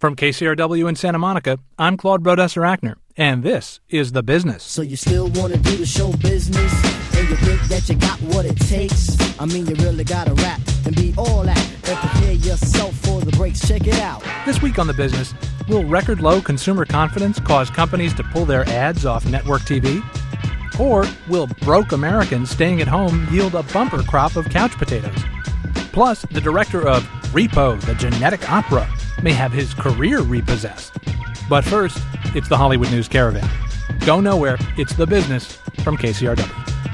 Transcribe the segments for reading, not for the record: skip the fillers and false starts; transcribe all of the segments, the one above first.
From KCRW in Santa Monica, I'm Claude Brodesser-Akner, and this is The Business. So you still want to do the show business, and you think that you got what it takes? I mean, you really got to rap and be all that, and prepare yourself for the breaks. Check it out. This week on The Business, will record low consumer confidence cause companies to pull their ads off network TV? Or will broke Americans staying at home yield a bumper crop of couch potatoes? Plus, the director of Repo, the Genetic Opera, may have his career repossessed. But first, it's the Hollywood News Caravan. Go nowhere, it's The Business from KCRW.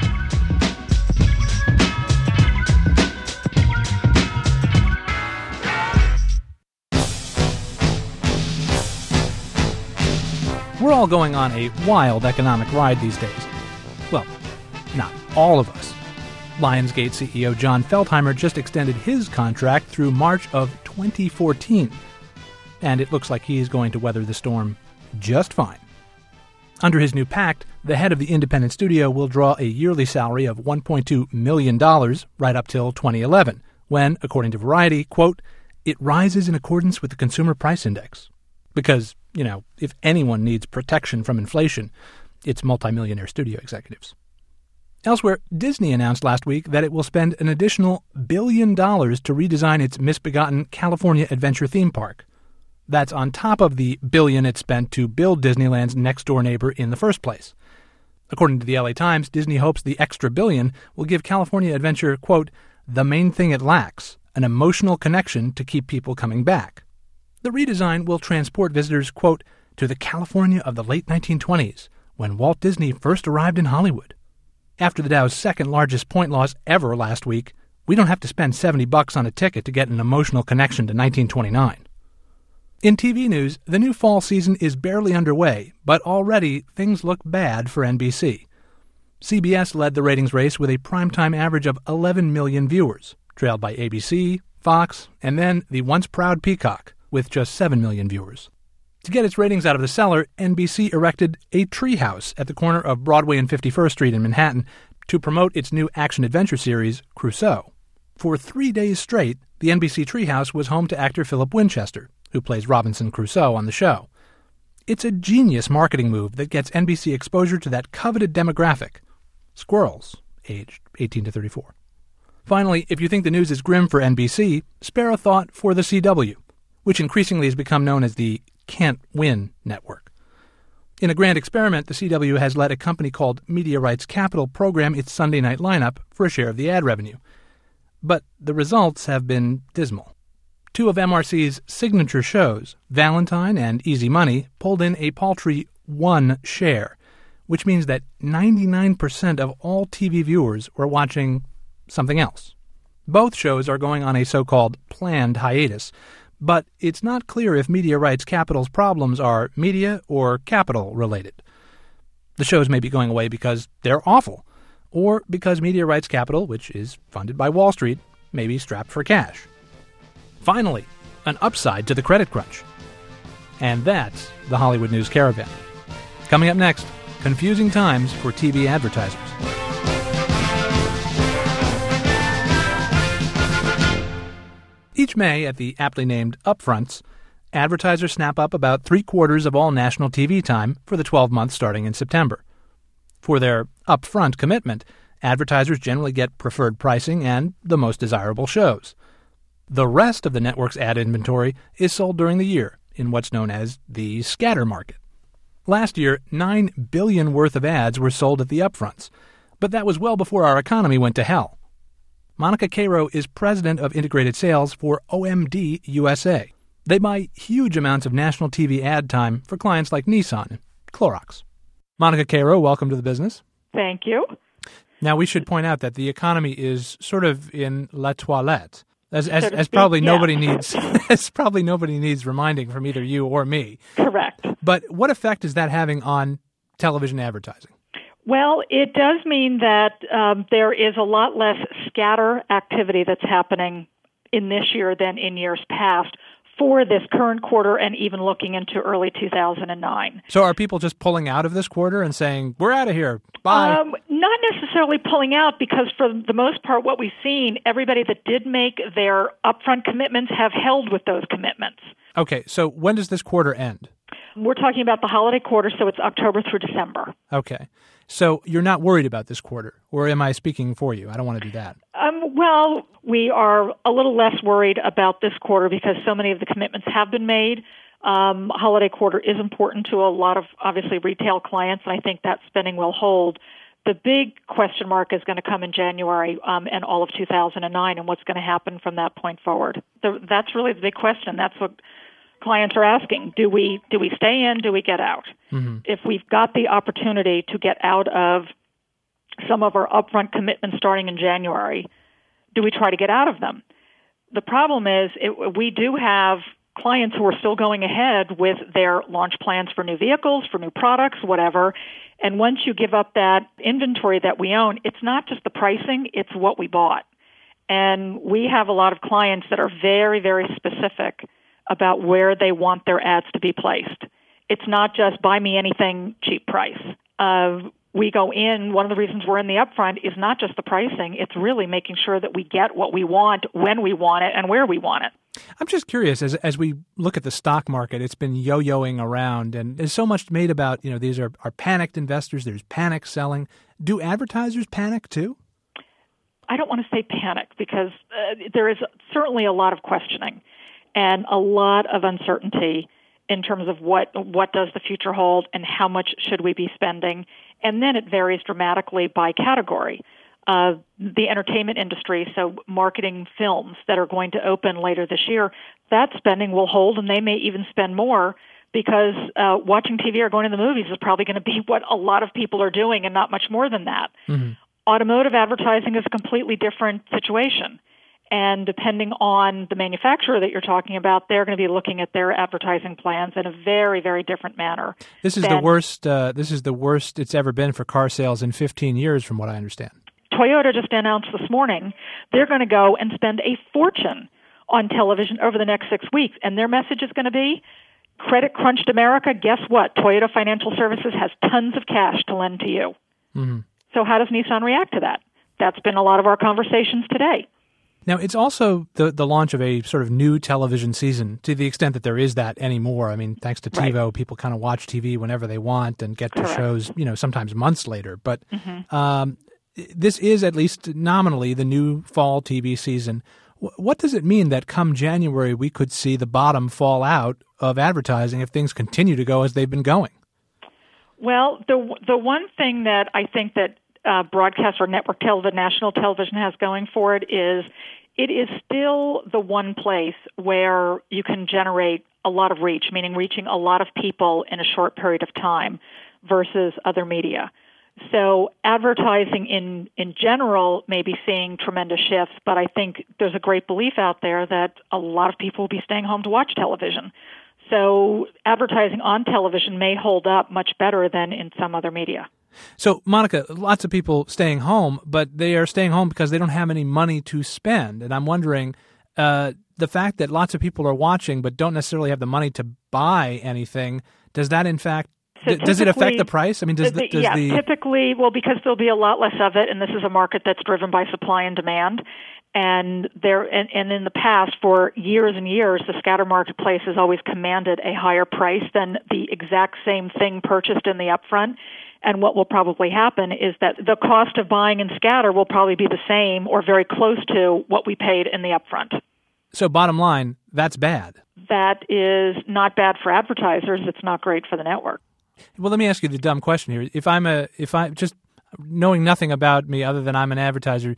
We're all going on a wild economic ride these days. Well, not all of us. Lionsgate CEO John Feldheimer just extended his contract through March of 2014. And it looks like he's going to weather the storm just fine. Under his new pact, the head of the independent studio will draw a yearly salary of $1.2 million right up till 2011, when, according to Variety, quote, it rises in accordance with the Consumer Price Index. Because, if anyone needs protection from inflation, it's multimillionaire studio executives. Elsewhere, Disney announced last week that it will spend an additional $1 billion to redesign its misbegotten California Adventure theme park. That's on top of the $1 billion it spent to build Disneyland's next-door neighbor in the first place. According to the LA Times, Disney hopes the extra $1 billion will give California Adventure, quote, the main thing it lacks, an emotional connection to keep people coming back. The redesign will transport visitors, quote, to the California of the late 1920s, when Walt Disney first arrived in Hollywood. After the Dow's second largest point loss ever last week, we don't have to spend $70 on a ticket to get an emotional connection to 1929. In TV news, the new fall season is barely underway, but already things look bad for NBC. CBS led the ratings race with a primetime average of 11 million viewers, trailed by ABC, Fox, and then the once proud Peacock, with just 7 million viewers. To get its ratings out of the cellar, NBC erected a treehouse at the corner of Broadway and 51st Street in Manhattan to promote its new action-adventure series, Crusoe. For 3 days straight, the NBC treehouse was home to actor Philip Winchester, who plays Robinson Crusoe on the show. It's a genius marketing move that gets NBC exposure to that coveted demographic, squirrels, aged 18 to 34. Finally, if you think the news is grim for NBC, spare a thought for the CW, which increasingly has become known as the Can't Win Network. In a grand experiment, the CW has let a company called Media Rights Capital program its Sunday night lineup for a share of the ad revenue. But the results have been dismal. Two of MRC's signature shows, Valentine and Easy Money, pulled in a paltry 1 share, which means that 99% of all TV viewers were watching something else. Both shows are going on a so-called planned hiatus, but it's not clear if Media Rights Capital's problems are media or capital related. The shows may be going away because they're awful, or because Media Rights Capital, which is funded by Wall Street, may be strapped for cash. Finally, an upside to the credit crunch. And that's the Hollywood News Caravan. Coming up next, confusing times for TV advertisers. Each May, at the aptly named Upfronts, advertisers snap up about 3/4 of all national TV time for the 12 months starting in September. For their upfront commitment, advertisers generally get preferred pricing and the most desirable shows. The rest of the network's ad inventory is sold during the year in what's known as the scatter market. Last year, $9 billion worth of ads were sold at the upfronts, but that was well before our economy went to hell. Monica Cairo is president of integrated sales for OMD USA. They buy huge amounts of national TV ad time for clients like Nissan and Clorox. Monica Cairo, welcome to The Business. Thank you. Now, we should point out that the economy is sort of in la toilette. As probably nobody needs, as probably nobody needs reminding from either you or me. Correct. But what effect is that having on television advertising? Well, it does mean that there is a lot less scatter activity that's happening in this year than in years past for this current quarter and even looking into early 2009. So are people just pulling out of this quarter and saying, we're out of here, bye? Not necessarily pulling out, because for the most part, what we've seen, everybody that did make their upfront commitments have held with those commitments. Okay, so when does this quarter end? We're talking about the holiday quarter, so it's October through December. Okay. So you're not worried about this quarter, or am I speaking for you? I don't want to do that. Well, we are a little less worried about this quarter because so many of the commitments have been made. Holiday quarter is important to a lot of, obviously, retail clients, and I think that spending will hold. The big question mark is going to come in January and all of 2009, and what's going to happen from that point forward. That's really the big question. That's what clients are asking. Do we stay in? Do we get out? Mm-hmm. If we've got the opportunity to get out of some of our upfront commitments starting in January, do we try to get out of them? The problem is we do have clients who are still going ahead with their launch plans for new vehicles, for new products, whatever. And once you give up that inventory that we own, it's not just the pricing, it's what we bought. And we have a lot of clients that are very, very specific about where they want their ads to be placed. It's not just buy me anything, cheap price. We go in, one of the reasons we're in the upfront is not just the pricing, it's really making sure that we get what we want, when we want it, and where we want it. I'm just curious, as we look at the stock market, it's been yo-yoing around, and there's so much made about, these are panicked investors, there's panic selling. Do advertisers panic too? I don't want to say panic, because there is certainly a lot of questioning and a lot of uncertainty in terms of what does the future hold and how much should we be spending. And then it varies dramatically by category. The entertainment industry, so marketing films that are going to open later this year, that spending will hold, and they may even spend more because watching TV or going to the movies is probably going to be what a lot of people are doing and not much more than that. Mm-hmm. Automotive advertising is a completely different situation. And depending on the manufacturer that you're talking about, they're going to be looking at their advertising plans in a very, very different manner. This is the worst. This is the worst it's ever been for car sales in 15 years, from what I understand. Toyota just announced this morning they're going to go and spend a fortune on television over the next 6 weeks, and their message is going to be, credit crunched America, guess what? Toyota Financial Services has tons of cash to lend to you. Mm-hmm. So how does Nissan react to that? That's been a lot of our conversations today. Now, it's also the launch of a sort of new television season, to the extent that there is that anymore. I mean, thanks to TiVo, right. People kind of watch TV whenever they want and get to Correct. Shows, sometimes months later. But this is, at least nominally, the new fall TV season. What does it mean that come January we could see the bottom fall out of advertising if things continue to go as they've been going? Well, the one thing that I think that broadcast or network television, national television has going for it is still the one place where you can generate a lot of reach, meaning reaching a lot of people in a short period of time versus other media. So advertising in general may be seeing tremendous shifts, but I think there's a great belief out there that a lot of people will be staying home to watch television. So advertising on television may hold up much better than in some other media. So, Monica, lots of people staying home, but they are staying home because they don't have any money to spend. And I'm wondering, the fact that lots of people are watching but don't necessarily have the money to buy anything, does that in fact, does it affect the price? I mean, typically, well, because there'll be a lot less of it, and this is a market that's driven by supply and demand. And in the past, for years and years, the scatter marketplace has always commanded a higher price than the exact same thing purchased in the upfront. And what will probably happen is that the cost of buying in scatter will probably be the same or very close to what we paid in the upfront. So bottom line, that's bad. That is not bad for advertisers. It's not great for the network. Well, let me ask you the dumb question here. If I just knowing nothing about me other than I'm an advertiser,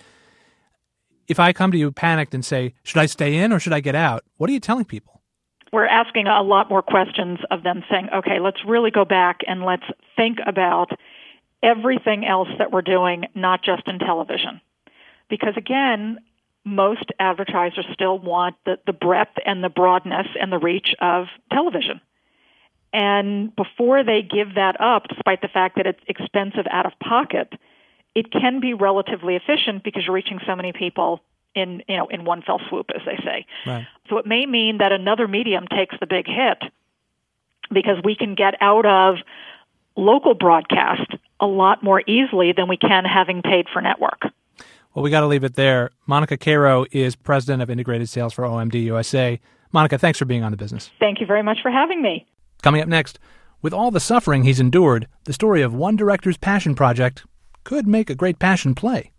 if I come to you panicked and say, should I stay in or should I get out? What are you telling people? We're asking a lot more questions of them, saying, okay, let's really go back and let's think about everything else that we're doing, not just in television. Because again, most advertisers still want the breadth and the broadness and the reach of television. And before they give that up, despite the fact that it's expensive out of pocket, it can be relatively efficient because you're reaching so many people in one fell swoop, as they say. Right. So it may mean that another medium takes the big hit because we can get out of local broadcast a lot more easily than we can having paid for network. Well, we got to leave it there. Monica Caro is president of integrated sales for OMD USA. Monica, thanks for being on The Business. Thank you very much for having me. Coming up next, with all the suffering he's endured, the story of one director's passion project could make a great passion play.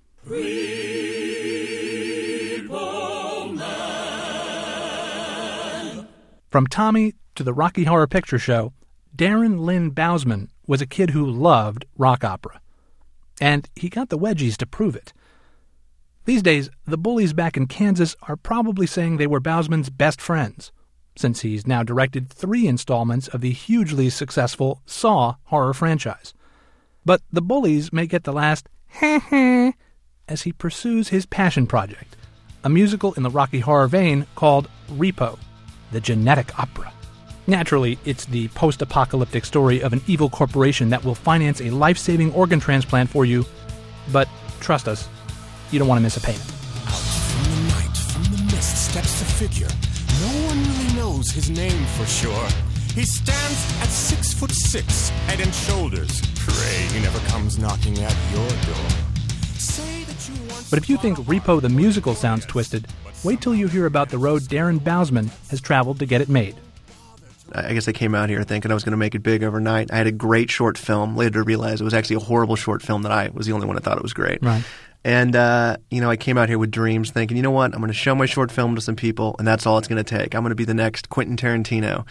From Tommy to the Rocky Horror Picture Show, Darren Lynn Bousman was a kid who loved rock opera. And he got the wedgies to prove it. These days, the bullies back in Kansas are probably saying they were Bousman's best friends, since he's now directed 3 installments of the hugely successful Saw horror franchise. But the bullies may get the last heh as he pursues his passion project, a musical in the Rocky Horror vein called Repo, the Genetic Opera. Naturally, it's the post-apocalyptic story of an evil corporation that will finance a life-saving organ transplant for you, but trust us, you don't want to miss a payment. Out from the night, from the mist, steps a figure. No one really knows his name for sure. He stands at 6'6", head and shoulders. Pray he never comes knocking at your door. Say that you once But if you think Repo the musical sounds twisted, wait till you hear about the road Darren Bousman has traveled to get it made. I guess I came out here thinking I was going to make it big overnight. I had a great short film. Later to realize it was actually a horrible short film that I was the only one that thought it was great. Right. And, I came out here with dreams thinking, you know what, I'm going to show my short film to some people, and that's all it's going to take. I'm going to be the next Quentin Tarantino.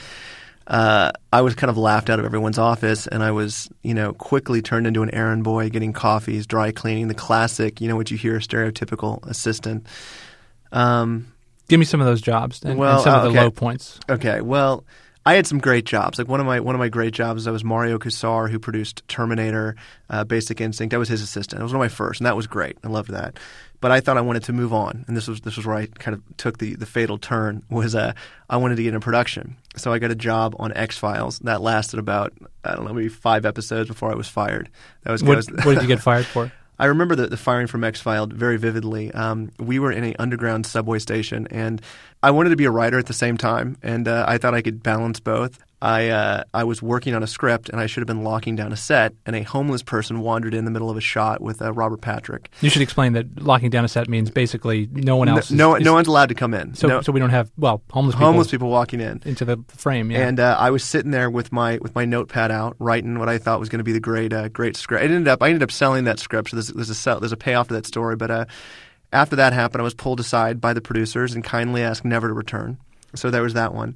I was kind of laughed out of everyone's office, and I was, quickly turned into an errand boy, getting coffees, dry cleaning, the classic, what you hear, stereotypical assistant. Give me some of those jobs and some of the low points. Okay, well, I had some great jobs. Like one of my great jobs, I was Mario Kassar, who produced Terminator, Basic Instinct. I was his assistant. It was one of my first, and that was great. I loved that. But I thought I wanted to move on, and this was where I kind of took the fatal turn. Was I wanted to get into production, so I got a job on X-Files that lasted about maybe 5 episodes before I was fired. That was what did you get fired for? I remember the firing from X-Files very vividly. We were in an underground subway station, and I wanted to be a writer at the same time, and I thought I could balance both. I was working on a script, and I should have been locking down a set, and a homeless person wandered in the middle of a shot with Robert Patrick. You should explain that locking down a set means basically no one else no one's allowed to come in. So we don't have, homeless people walking in. Into the frame, yeah. And I was sitting there with my notepad out, writing what I thought was going to be the great script. I ended up selling that script, so there's a payoff to that story, but after that happened, I was pulled aside by the producers and kindly asked never to return. So there was that one.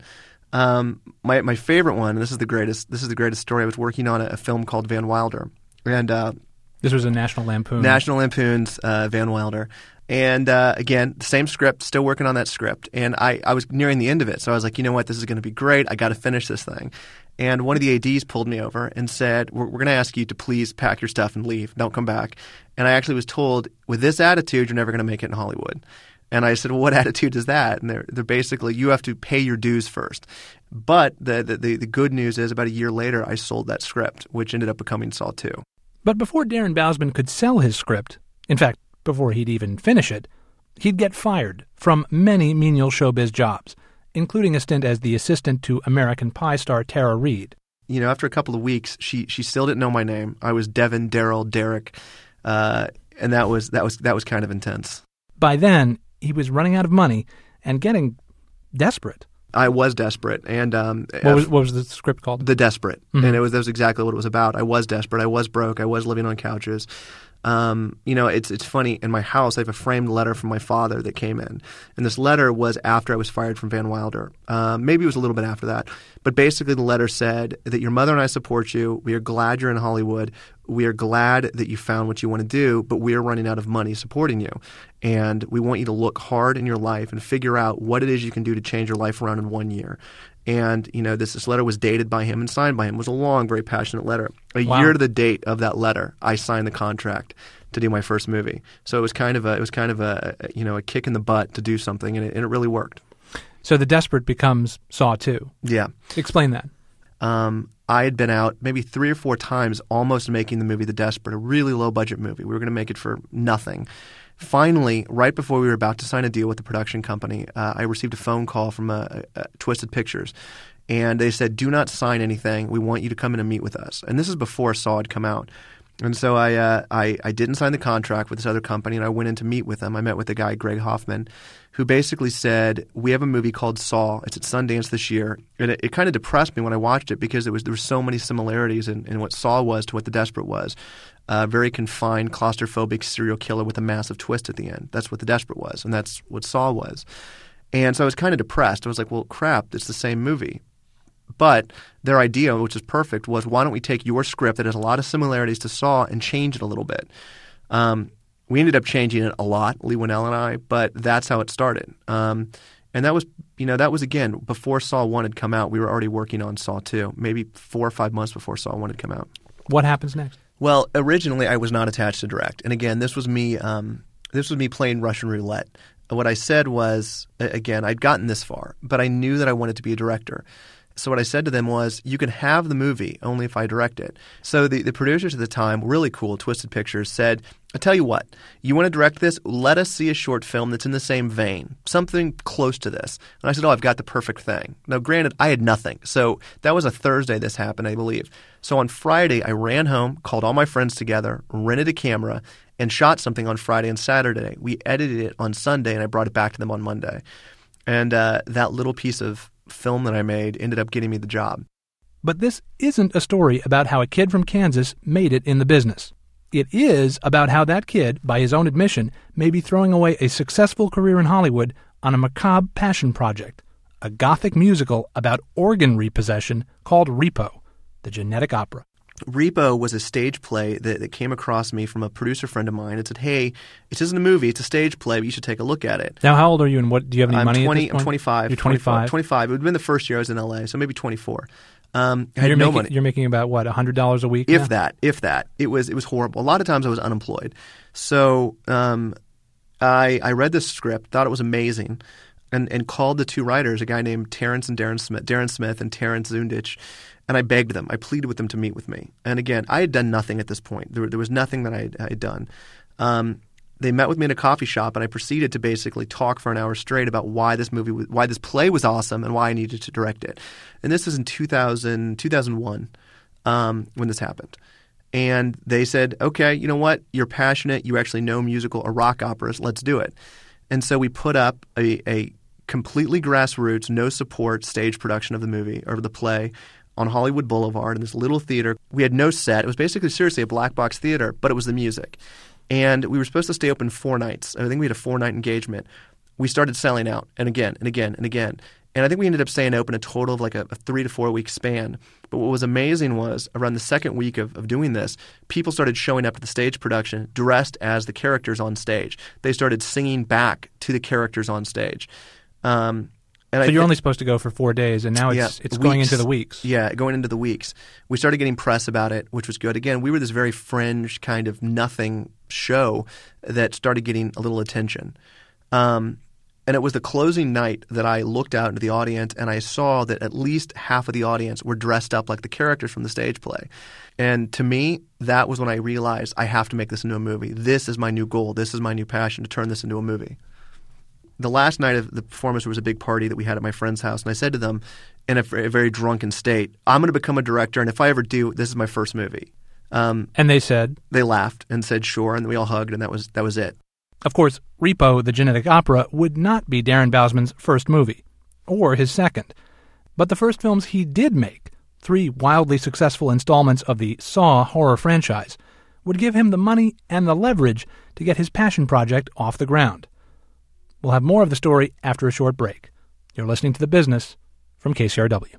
My favorite one, and this is the greatest story. I was working on a film called Van Wilder, and this was a National Lampoon's Van Wilder, and again, same script, still working on that script, and I was nearing the end of it, so I was like, you know what, this is going to be great. I got to finish this thing. And one of the ADs pulled me over and said, we're going to ask you to please pack your stuff and leave. Don't come back. And I actually was told, with this attitude, you're never going to make it in Hollywood. And I said, well, what attitude is that? And they're basically, you have to pay your dues first. But the good news is about a year later, I sold that script, which ended up becoming Saw 2. But before Darren Bousman could sell his script, in fact, before he'd even finish it, he'd get fired from many menial showbiz jobs, including a stint as the assistant to American Pie star Tara Reid. After a couple of weeks, she still didn't know my name. I was Devin, Daryl, Derek, and that was kind of intense. By then, he was running out of money and getting desperate. I was desperate, and what was the script called? The Desperate, mm-hmm. And that was exactly what it was about. I was desperate. I was broke. I was living on couches. It's funny. In my house, I have a framed letter from my father that came in, and this letter was after I was fired from Van Wilder. Maybe it was a little bit after that, but basically the letter said that your mother and I support you. We are glad you're in Hollywood. We are glad that you found what you want to do, but we are running out of money supporting you, and we want you to look hard in your life and figure out what it is you can do to change your life around in 1 year. And, this letter was dated by him and signed by him. It was a long, very passionate letter. A year to the date of that letter, I signed the contract to do my first movie. So it was kind of a kick in the butt to do something, and it really worked. So The Desperate becomes Saw 2. Yeah. Explain that. I had been out maybe 3 or 4 times almost making the movie The Desperate, a really low-budget movie. We were going to make it for nothing. Finally, right before we were about to sign a deal with the production company, I received a phone call from Twisted Pictures, and they said, do not sign anything. We want you to come in and meet with us. And this is before Saw had come out. And so I didn't sign the contract with this other company, and I went in to meet with them. I met with the guy, Greg Hoffman, who basically said, we have a movie called Saw. It's at Sundance this year. And it kind of depressed me when I watched it because there were so many similarities in what Saw was to what The Desperate was. Very confined, claustrophobic serial killer with a massive twist at the end. That's what The Desperate was, and that's what Saw was. And so I was kind of depressed. I was like, well, crap, it's the same movie. But their idea, which is perfect, was why don't we take your script that has a lot of similarities to Saw and change it a little bit. We ended up changing it a lot, Leigh Whannell and I, but that's how it started. And that was again, before Saw 1 had come out. We were already working on Saw 2, maybe 4 or 5 months before Saw 1 had come out. What happens next? Well, originally I was not attached to direct. And again, this was me playing Russian roulette. What I said was, again, I'd gotten this far, but I knew that I wanted to be a director. So what I said to them was, you can have the movie only if I direct it. So the producers at the time, really cool, Twisted Pictures, said, I tell you what, you want to direct this? Let us see a short film that's in the same vein, something close to this. And I said, I've got the perfect thing. Now, granted, I had nothing. So that was a Thursday this happened, I believe. So on Friday, I ran home, called all my friends together, rented a camera, and shot something on Friday and Saturday. We edited it on Sunday, and I brought it back to them on Monday. And that little piece of film that I made ended up getting me the job. But this isn't a story about how a kid from Kansas made it in the business. It is about how that kid, by his own admission, may be throwing away a successful career in Hollywood on a macabre passion project, a gothic musical about organ repossession called Repo, the Genetic Opera. Repo was a stage play that came across me from a producer friend of mine. It said, hey, it isn't a movie, it's a stage play, but you should take a look at it. Now, how old are you, and what do you have any money at this point? I'm 25. You're 25? 25. It would have been the first year I was in L.A., so maybe 24. I had no money. You're making about, what, $100 a week If now? that. It was horrible. A lot of times I was unemployed. So I read this script, thought it was amazing, and called the two writers, a guy named Darren Smith and Terrence Zundich, and I begged them. I pleaded with them to meet with me. And again, I had done nothing at this point. There was nothing that I had done. They met with me in a coffee shop, and I proceeded to basically talk for an hour straight about why this play was awesome and why I needed to direct it. And this was in 2001 when this happened. And they said, okay, you know what? You're passionate. You actually know musical or rock operas. Let's do it. And so we put up a completely grassroots, no support stage production of the movie or the play on Hollywood Boulevard in this little theater. We had no set. It was basically seriously a black box theater, but it was the music. And we were supposed to stay open 4 nights. I think we had a 4-night engagement. We started selling out, and again, and again, and again. And I think we ended up staying open a total of like a 3 to 4 week span. But what was amazing was around the second week of doing this, people started showing up to the stage production dressed as the characters on stage. They started singing back to the characters on stage. So you're only supposed to go for 4 days, and now it's going into the weeks. Yeah, going into the weeks. We started getting press about it, which was good. Again, we were this very fringe kind of nothing show that started getting a little attention. And it was the closing night that I looked out into the audience, and I saw that at least half of the audience were dressed up like the characters from the stage play. And to me, that was when I realized I have to make this into a movie. This is my new goal. This is my new passion, to turn this into a movie. The last night of the performance, there was a big party that we had at my friend's house, and I said to them in a very drunken state, I'm going to become a director, and if I ever do, this is my first movie. And they said? They laughed and said sure, and we all hugged, and that was it. Of course, Repo, the Genetic Opera, would not be Darren Bousman's first movie, or his second. But the first films he did make, 3 wildly successful installments of the Saw horror franchise, would give him the money and the leverage to get his passion project off the ground. We'll have more of the story after a short break. You're listening to The Business from KCRW.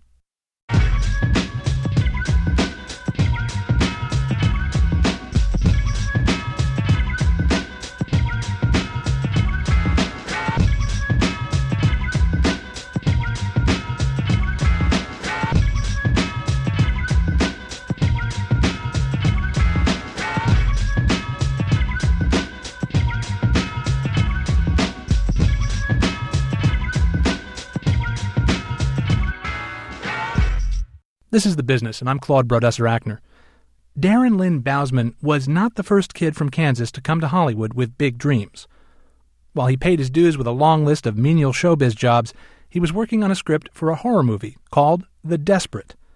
This is The Business, and I'm Claude Brodesser-Achner. Darren Lynn Bousman was not the first kid from Kansas to come to Hollywood with big dreams. While he paid his dues with a long list of menial showbiz jobs, he was working on a script for a horror movie called The Desperate.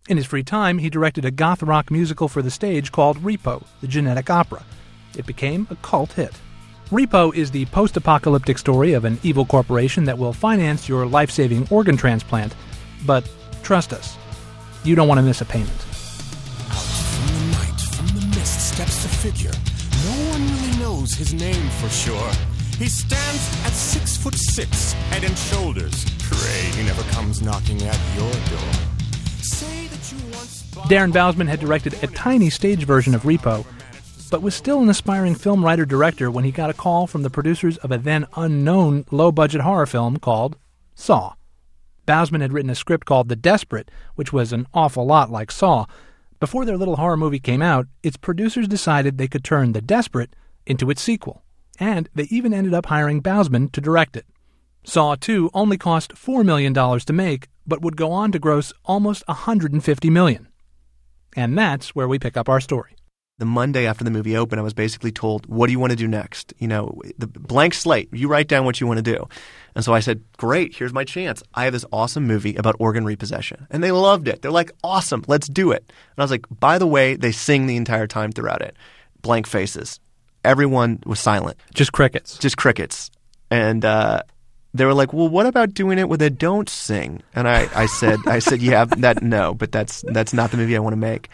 In his free time, he directed a goth rock musical for the stage called Repo, the Genetic Opera. It became a cult hit. Repo is the post-apocalyptic story of an evil corporation that will finance your life-saving organ transplant. But trust us, you don't want to miss a payment. Out from the night, from the mist, steps a figure. No one really knows his name for sure. He stands at 6'6", head and shoulders. Pray he never comes knocking at your door. Say that you once Darren Bousman had directed a tiny stage version of Repo, but was still an aspiring film writer-director when he got a call from the producers of a then unknown low-budget horror film called Saw. Bousman had written a script called The Desperate, which was an awful lot like Saw. Before their little horror movie came out, its producers decided they could turn The Desperate into its sequel, and they even ended up hiring Bousman to direct it. Saw 2 only cost $4 million to make, but would go on to gross almost $150 million. And that's where we pick up our story. The Monday after the movie opened, I was basically told, what do you want to do next? You know, the blank slate, you write down what you want to do. And so I said, great, here's my chance. I have this awesome movie about organ repossession. And they loved it. They're like, awesome, let's do it. And I was like, by the way, they sing the entire time throughout it. Blank faces. Everyone was silent. Just crickets. Just crickets. And they were like, well, what about doing it with a don't sing? And I said, yeah, no, but that's not the movie I want to make.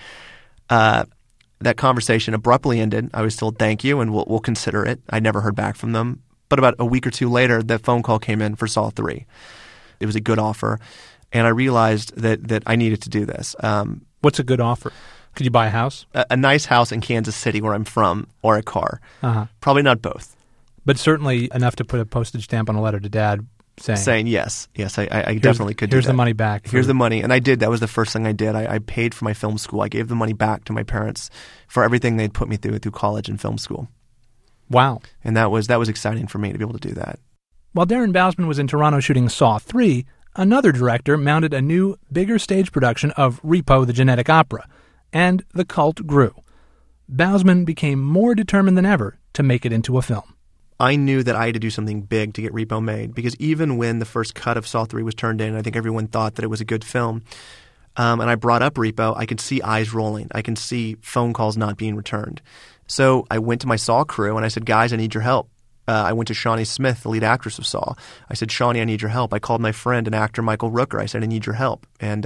That conversation abruptly ended. I was told, thank you, and we'll consider it. I never heard back from them. But about a week or two later, the phone call came in for Saw 3. It was a good offer, and I realized that I needed to do this. What's a good offer? Could you buy a house? A nice house in Kansas City, where I'm from, or a car. Uh-huh. Probably not both. But certainly enough to put a postage stamp on a letter to Dad saying yes, I definitely could do that. Here's the money back. Here's the money. And I did. That was the first thing I did. I paid for my film school. I gave the money back to my parents for everything they'd put me through college and film school. Wow. And that was exciting for me to be able to do that. While Darren Bousman was in Toronto shooting Saw 3, another director mounted a new, bigger stage production of Repo, the Genetic Opera, and the cult grew. Bousman became more determined than ever to make it into a film. I knew that I had to do something big to get Repo made, because even when the first cut of Saw 3 was turned in, I think everyone thought that it was a good film. And I brought up Repo. I could see eyes rolling. I can see phone calls not being returned. So I went to my Saw crew and I said, guys, I need your help. I went to Shawnee Smith, the lead actress of Saw. I said, Shawnee, I need your help. I called my friend and actor Michael Rooker. I said, I need your help. And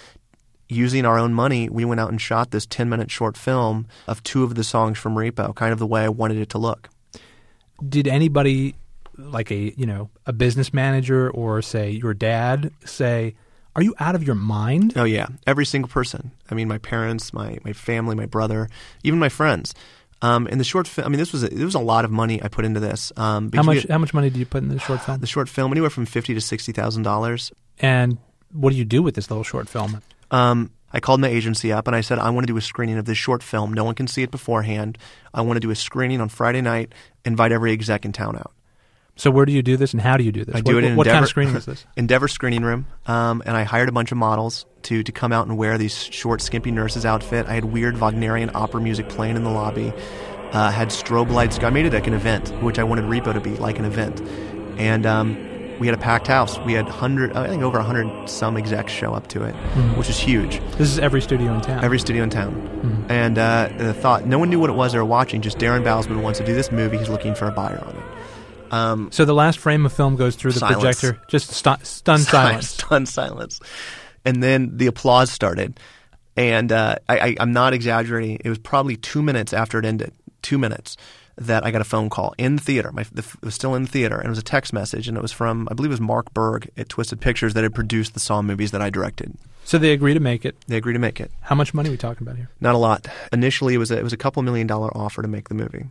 using our own money, we went out and shot this 10-minute short film of 2 of the songs from Repo, kind of the way I wanted it to look. Did anybody, like a business manager or, say, your dad, say, are you out of your mind? Oh, yeah. Every single person. I mean, my parents, my family, my brother, even my friends. In the short film, there was a lot of money I put into this. How much money did you put in the short film? The short film, anywhere from $50,000 to $60,000. And what do you do with this little short film? I called my agency up and I said, I want to do a screening of this short film. No one can see it beforehand. I want to do a screening on Friday night, invite every exec in town out. So where do you do this and how do you do this? I do it in what Endeavor, kind of screening is this? Endeavor Screening Room. And I hired a bunch of models to come out and wear these short, skimpy nurse's outfit. I had weird Wagnerian opera music playing in the lobby. Had strobe lights. I made it like an event, which I wanted Repo to be like an event. And we had a packed house. We had over 100 some execs show up to it, which is huge. This is every studio in town. Every studio in town. And the thought, no one knew what it was they were watching. Just Darren Bousman wants to do this movie. He's looking for a buyer on it. So the last frame of film goes through the silence. Projector, just stunned silence. Stunned silence. And then the applause started. And I'm not exaggerating. It was probably 2 minutes after it ended, 2 minutes, that I got a phone call in the theater. It was still in the theater, and it was a text message, and it was from, I believe it was Mark Berg at Twisted Pictures that had produced the Saw movies that I directed. So they agreed to make it. They agreed to make it. How much money are we talking about here? Not a lot. Initially, it was a couple $1 million offer to make the movie.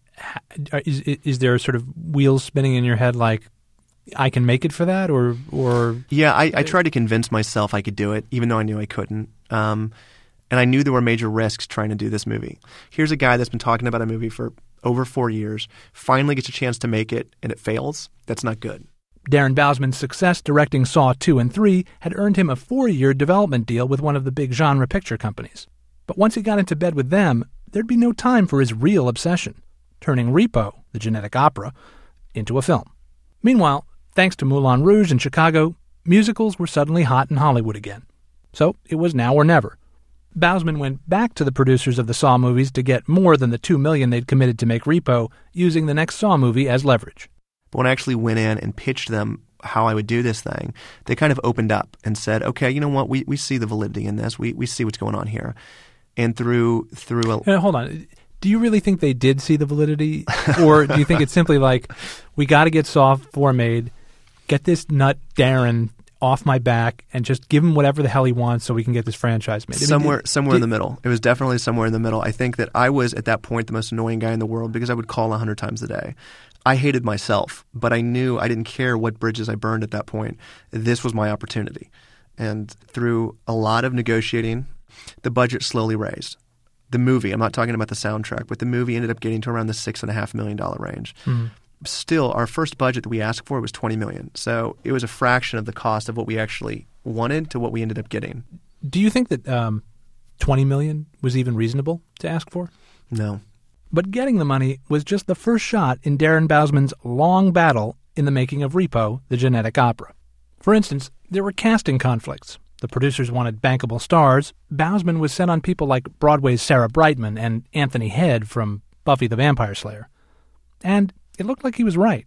Is there sort of wheels spinning in your head like, I can make it for that, or? Yeah, I tried to convince myself I could do it, even though I knew I couldn't. And I knew there were major risks trying to do this movie. Here's a guy that's been talking about a movie for over 4 years, finally gets a chance to make it, and it fails. That's not good. Darren Bousman's success directing Saw 2 and 3 had earned him a 4-year development deal with one of the big genre picture companies. But once he got into bed with them, there'd be no time for his real obsession, turning Repo, the Genetic Opera, into a film. Meanwhile, thanks to Moulin Rouge in Chicago, musicals were suddenly hot in Hollywood again. So it was now or never. Bousman went back to the producers of the Saw movies to get more than the $2 million they'd committed to make Repo, using the next Saw movie as leverage. But when I actually went in and pitched them how I would do this thing, they kind of opened up and said, okay, you know what, we see the validity in this. We see what's going on here. And through hold on. Do you really think they did see the validity? Or do you think it's simply like, we got to get Saw 4 made, get this nut Darren off my back, and just give him whatever the hell he wants so we can get this franchise made? Somewhere in the middle. It was definitely somewhere in the middle. I think that I was, at that point, the most annoying guy in the world because I would call 100 times a day. I hated myself, but I knew I didn't care what bridges I burned at that point. This was my opportunity. And through a lot of negotiating, the budget slowly raised. The movie, I'm not talking about the soundtrack, but the movie ended up getting to around the $6.5 million range. Mm-hmm. Still, our first budget that we asked for was $20 million. So it was a fraction of the cost of what we actually wanted to what we ended up getting. Do you think that $20 million was even reasonable to ask for? No. But getting the money was just the first shot in Darren Bousman's long battle in the making of Repo, the genetic opera. For instance, there were casting conflicts. The producers wanted bankable stars. Bousman was set on people like Broadway's Sarah Brightman and Anthony Head from Buffy the Vampire Slayer. And it looked like he was right.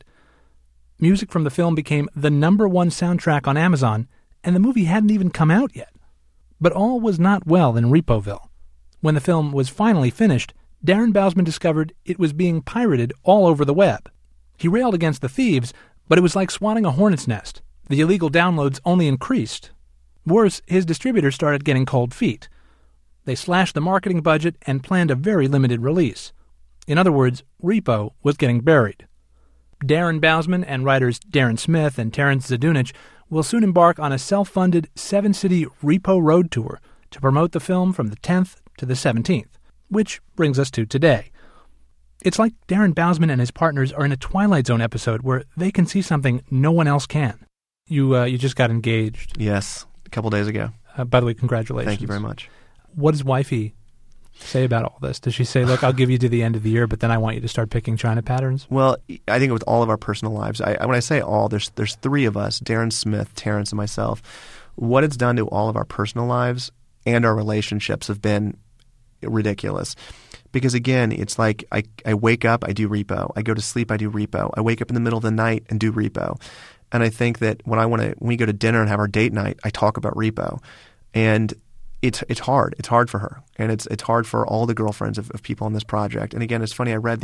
Music from the film became the #1 soundtrack on Amazon, and the movie hadn't even come out yet. But all was not well in Repoville. When the film was finally finished, Darren Bousman discovered it was being pirated all over the web. He railed against the thieves, but it was like swatting a hornet's nest. The illegal downloads only increased. Worse, his distributors started getting cold feet. They slashed the marketing budget and planned a very limited release. In other words, Repo was getting buried. Darren Bousman and writers Darren Smith and Terrence Zdunich will soon embark on a self-funded 7-city Repo road tour to promote the film from the 10th to the 17th, which brings us to today. It's like Darren Bousman and his partners are in a Twilight Zone episode where they can see something no one else can. You just got engaged. Yes, a couple days ago. By the way, congratulations. Thank you very much. What does wifey say about all this? Does she say, look, I'll give you to the end of the year, but then I want you to start picking China patterns? Well, I think with all of our personal lives, when I say all, there's three of us, Darren Smith, Terrence, and myself. What it's done to all of our personal lives and our relationships have been ridiculous. Because again, it's like I wake up, I do Repo. I go to sleep, I do Repo. I wake up in the middle of the night and do Repo. And I think that when we go to dinner and have our date night, I talk about Repo. And it's hard. It's hard for her. And it's hard for all the girlfriends of people on this project. And again, it's funny, I read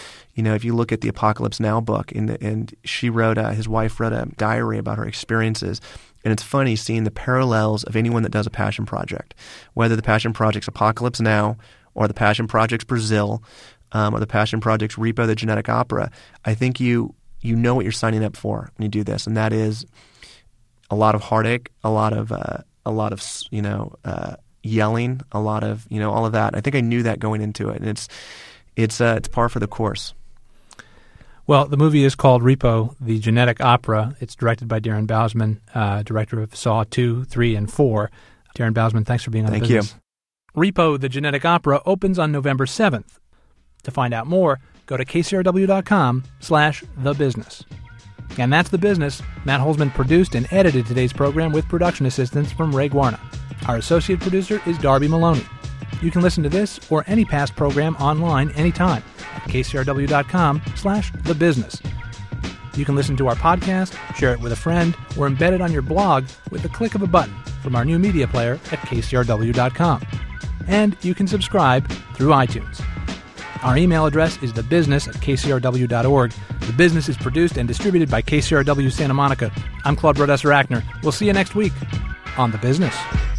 if you look at the Apocalypse Now book, and his wife wrote a diary about her experiences. And it's funny seeing the parallels of anyone that does a passion project, whether the passion project's Apocalypse Now or the passion project's Brazil or the passion project's Repo, the genetic opera. I think you know what you're signing up for when you do this, and that is a lot of heartache, a lot of yelling, a lot of all of that. I think I knew that going into it, and it's par for the course. Well, the movie is called Repo, the Genetic Opera. It's directed by Darren Bousman, director of Saw 2, 3, and 4. Darren Bousman, thanks for being on The Business. Thank you. Repo, the Genetic Opera, opens on November 7th. To find out more, go to kcrw.com/thebusiness. And that's The Business. Matt Holzman produced and edited today's program with production assistance from Ray Guarna. Our associate producer is Darby Maloney. You can listen to this or any past program online anytime at kcrw.com/thebusiness. You can listen to our podcast, share it with a friend, or embed it on your blog with the click of a button from our new media player at kcrw.com. And you can subscribe through iTunes. Our email address is thebusiness@kcrw.org. The Business is produced and distributed by KCRW Santa Monica. I'm Claude Brodesser-Achner. We'll see you next week on The Business.